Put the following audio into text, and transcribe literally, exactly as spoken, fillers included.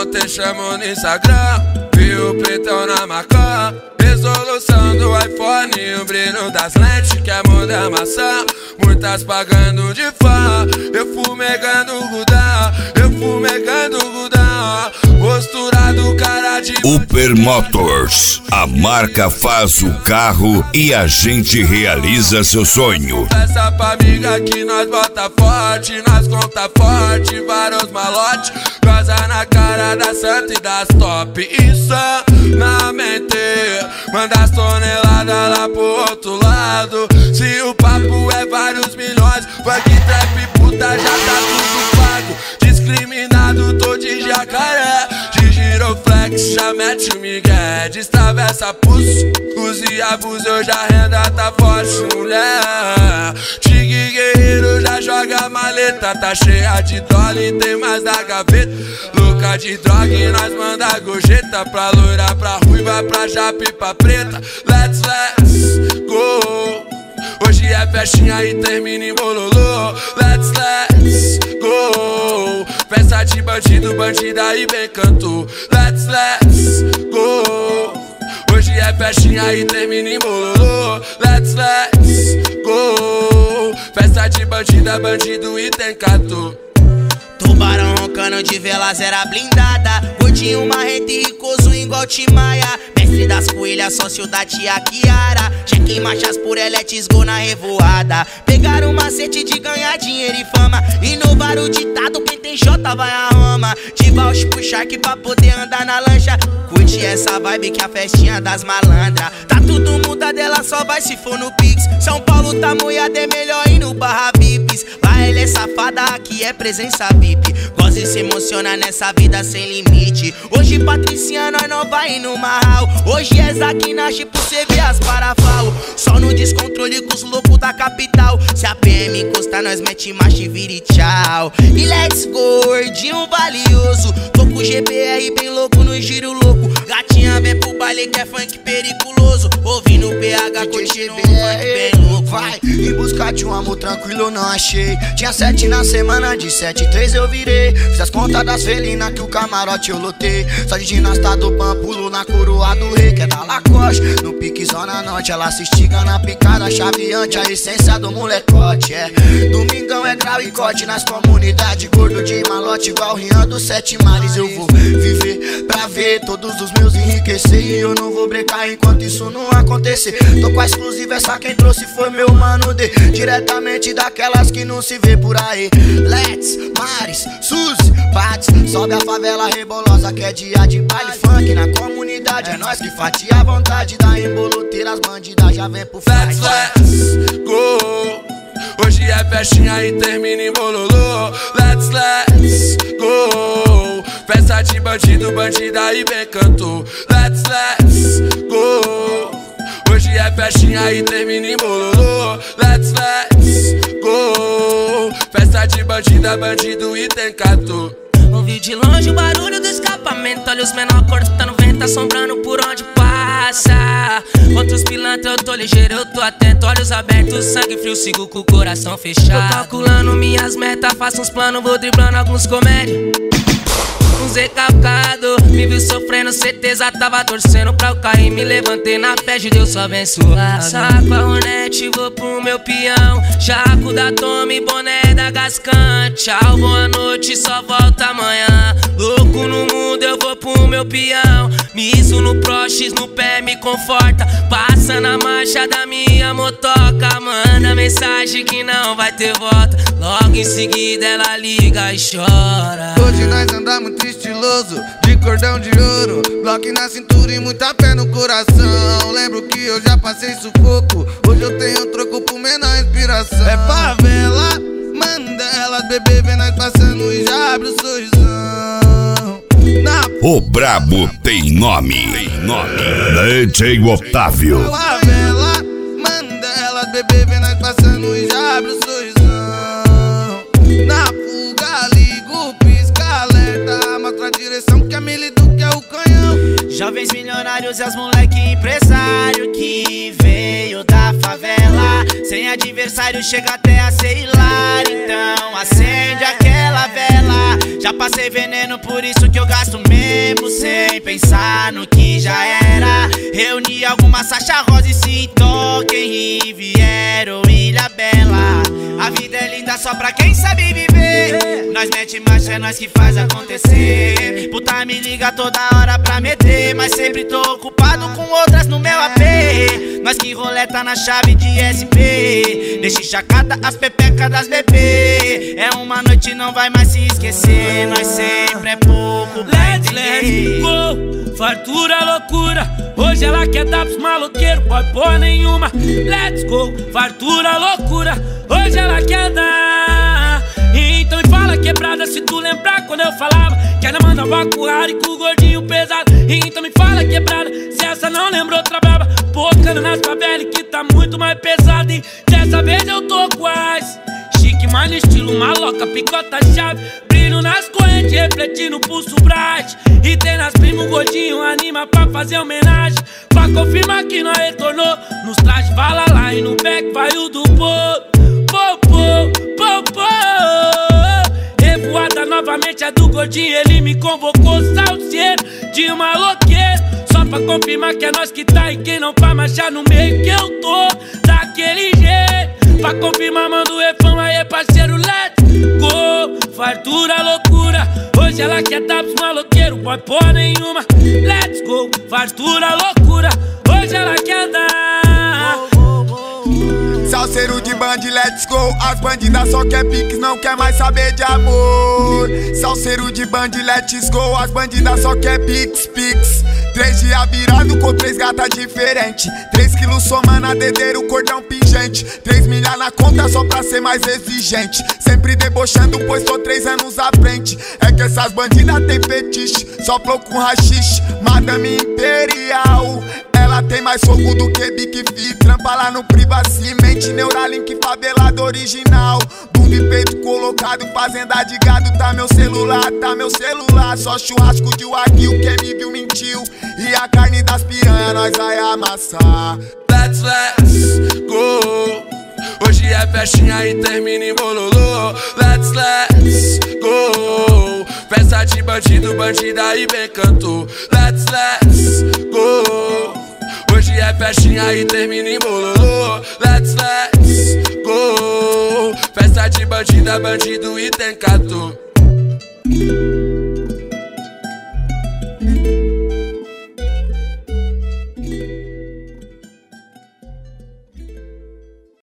ontem chamou no Instagram, viu o pretão na Macan. Resolução do iPhone, o brilho das lentes que é muda maçã. Muitas pagando de fã, eu fumegando o Gudão, eu fumegando o Gudão. Postura do cara de Upper Motors, a marca faz o carro e a gente realiza seu sonho. Essa pra amiga que nós bota forte, nós conta forte, vários malote. Goza na cara da santa e das top, insanamente. Manda as toneladas lá pro outro lado. Se o papo é vários milhões, funk, trap, puta, já tá tudo pago. Discriminado, tô de jacaré, de giroflex, já mete o migué. Destravessa pulso, use e abuso, eu já renda, tá forte, mulher. Tigre guerreiro, já joga a maleta, tá cheia de dólar e tem mais da gaveta. Louca de droga e nós manda gorjeta, pra loira, pra ruiva, pra japa e pra preta. Let's, let's go. Hoje é festinha e termina em bololô. Let's, let's go. Festa de bandido, bandida e bem canto. Let's, let's go. Hoje é festinha e termina em bololô. Let's, let's go. Festa de bandida, bandido e tem canto. Tubarão roncando de vela zera blindada, gordinho marrento e ricoso igual Timaya. Mestre das coelhas, sócio da tia Kiara. Cheque em marchas por eletes, gol na revoada. Pegaram o macete de ganhar dinheiro e fama. Inovaram o ditado, quem tem Jota vai a Roma. De Valsh pro Shark pra poder andar na lancha. Curte essa vibe que é a festinha das malandras. Tá tudo muda dela, só vai se for no Pix. São Paulo tá moiado, é melhor ir no Barra Vips. Lá ela é safada, aqui é presença V I P. Gosta e se emociona nessa vida sem limite. Hoje Patricinha, nós não vai no marral. Hoje é Zaquinache pro cê ver as parafal. Só no descontrole com os loucos da capital. Se a P M encostar, nós mete marcha e vira e tchau. E let's go, gordinho valioso. Tô com o G B R bem louco no giro louco. Gatinha vem pro baile que é funk periculoso. Ouvindo o P H, curtindo um funk bem louco. Vai em busca de um amor tranquilo, não achei. Tinha sete na semana, de sete, três eu virei. Fiz as contas das felinas que o camarote eu lotei. Só de ginasta do pampulo na coroa do rei, que é da Lacoste. No pique zona norte, ela se estiga na picada chaveante. A essência do molecote, é. Domingão é grau e corte nas comunidades. Gordo de malote igual Rian dos Sete Mares. Eu vou viver pra ver todos os meus enriquecer. E eu não vou brecar enquanto isso não acontecer. Tô com a exclusiva, essa quem trouxe foi meu mano D. Diretamente daquelas que não se vê por aí. Let's, Mares, Suzy, Pats. Sobe a favela rebolosa que é dia de baile funk na comunidade. É nós que fatia a vontade da emboloteira. As bandidas já vem pro fight. Let's, let's go. Hoje é festinha e termina em bololô. Let's, let's go. Festa de bandido, bandida e bem canto. Let's, let's go. Hoje é festinha e termina em bololô. Let's, let's go. Festa de bandida, bandido e tem canto. Ouvi de longe o barulho do escapamento. Olha os menor cortando vento, assombrando por onde passa. Contra os pilantras eu tô ligeiro, eu tô atento. Olhos abertos, sangue frio, sigo com o coração fechado. Tô calculando minhas metas, faço uns planos, vou driblando alguns comédias. Uns recalcado, me viu sofrendo, certeza tava torcendo pra eu cair. Me levantei na fé de Deus abençoado. Saco a Hornet, vou pro meu peão. Chaco da Tome, boné da Gascan. Tchau, boa noite, só volta amanhã. Louco no mundo, eu vou pro meu peão. Miso no Prox, no pé me conforta. Passa na marcha da minha motoca. Manda mensagem que não vai ter volta. Logo em seguida ela liga e chora. Hoje nós andamos muito estiloso, de cordão de ouro, bloco na cintura e muita fé no coração. Lembro que eu já passei sufoco, hoje eu tenho troco por menor inspiração. É favela, Mandela, bebê vê nós passando e já abre o sorrisão. Na... O brabo tem nome, tem nome. D J Otávio. Favela, Mandela, bebê vê nós passando e já abre o sorrisão. Na fuga, ligo, pisca, alerta, mostra a direção que a milho do que é o canhão. Já jovens milionários e os moleque empresário que veio da favela. Sem adversário chega até a ser hilário, então acende aquela vela. Já passei veneno, por isso que eu gasto mesmo sem pensar no que já era. Reuni algumas Sacha Rosa e sinto quem Riviera ou Ilha Bela. A vida é linda só pra quem sabe viver. Nós mete marcha, é nós que faz acontecer. Puta me liga toda hora pra meter, mas sempre tô ocupado com outras no meu A P. Nós que roleta na chave de S P. Deixa chacada as pepecas das bebê. É uma noite, não vai mais se esquecer. Nós sempre é pouco pra Let's, entender. let's go, fartura, loucura. Hoje ela quer dar pros maloqueiros, pode pôr nenhuma. Let's go, fartura, loucura. Hoje ela quer dar. Então me fala quebrada, se tu lembrar quando eu falava que ela mandava com o Harry com o gordinho pesado. Então me fala quebrada, se essa não lembrou outra brava. Pocando nas favelas que tá muito mais pesado. E dessa vez eu tô quase chique, mas no estilo maloca, picota chave. Brilho nas correntes, refletindo o pulso bright. E tem nas primos gordinho, anima pra fazer homenagem. Pra confirmar que nós retornou. Nos trajes vala lá e no back vai o do povo. Popô, popô. Revoada novamente a do gordinho, ele me convocou. Salseiro de um maloqueiro, só pra confirmar que é nós que tá. E quem não vai marchar no meio que eu tô daquele jeito. Pra confirmar manda o refrão aí parceiro, let's go. Fartura, loucura, hoje ela quer dar pros maloqueiros, pode pôr nenhuma. Let's go, fartura, loucura, hoje ela quer dar. Salseiro de band, let's go. As bandidas só quer piques, não quer mais saber de amor. Salseiro de band, let's go. As bandidas só quer piques, piques. Três dias virado com três gatas diferentes. Três quilos somando a dedeiro, cordão pingente. Três milhas na conta só pra ser mais exigente. Sempre debochando, pois tô três anos à frente. É que essas bandidas tem fetiche, só flow com rachixe. Madame Imperial, ela tem mais fogo do que Big Fi. Trampa lá no Privacimente, Neuralink favelado original. Bumbo e peito colocado, fazenda de gado. Tá meu celular, tá meu celular. Só churrasco de wagyu, quem me viu mentiu. E a carne das piranha nós vai amassar. Let's, let's go. Hoje é festinha e termina em bololô. Let's, let's go. Festa de bandido, bandida e bem cantor. Let's, let's go. Hoje é festinha e termina em bololô. Let's, let's go. Festa de bandida, bandido e tem cantor.